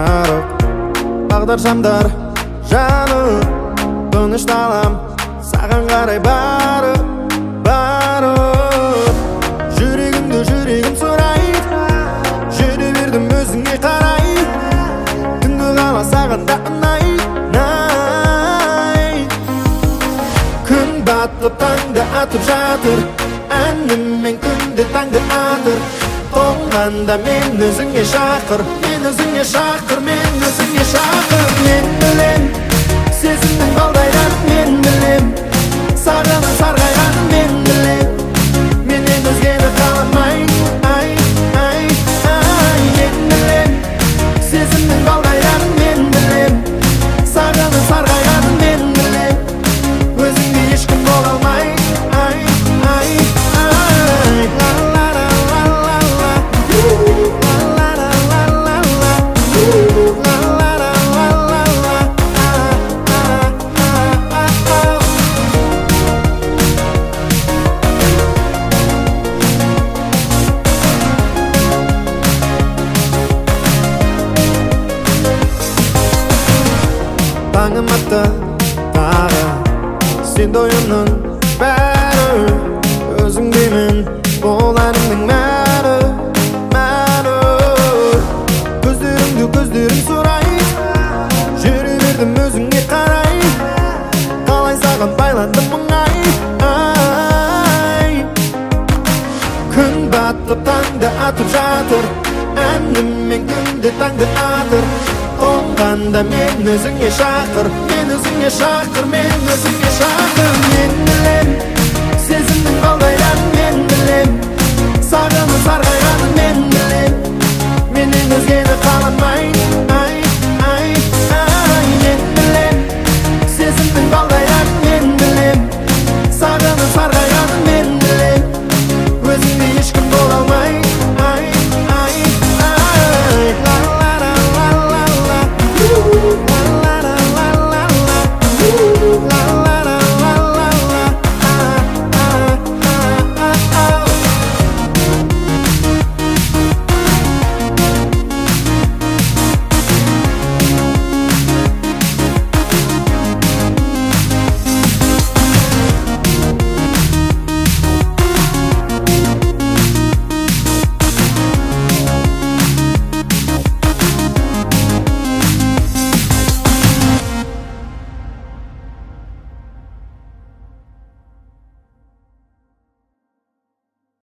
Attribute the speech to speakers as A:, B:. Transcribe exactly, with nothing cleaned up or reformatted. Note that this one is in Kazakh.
A: жарық бағдар шамдар жанып тынышталам саған қарай барып барып жүрегімді жүрегім сұрайды жүре бердім өзіңе қарай түнгі қала саған да ұнайды күн батып таңды атып жатыр әніммен күнде таңды атыр тоңғанда мен өзіңе шақыр мен өзіңе шақыр мен өзіңе шақыр мен білем сезімнің балдайранын мен білем сағынып сарғайғанын мен білем менен өзгені қаламайын ай ай ай мен білем сезімнің балдайранын мен білем сағынып сарғайғанын мен білем өзіңде ешкім бола алмайды ай ай ай ла ла ла ла ла ла ла ла ла ла ла таңым атты тағы сен ойымның бәрі өзіңдемін бұл әнімнің мәні мәні көздеріңді көздерің сұрайды жүре бердім өзіңе қарай қалай саған байландым мұңай ай күн батып таңды атып жатыр әніммен күнде таңды атыр тоңғанда мен өзіңе шақыр мен өзіңе шақыр мен өзіңе шақыр мен білем сезімнің балдайранын мен білем сағынып сарғайғанын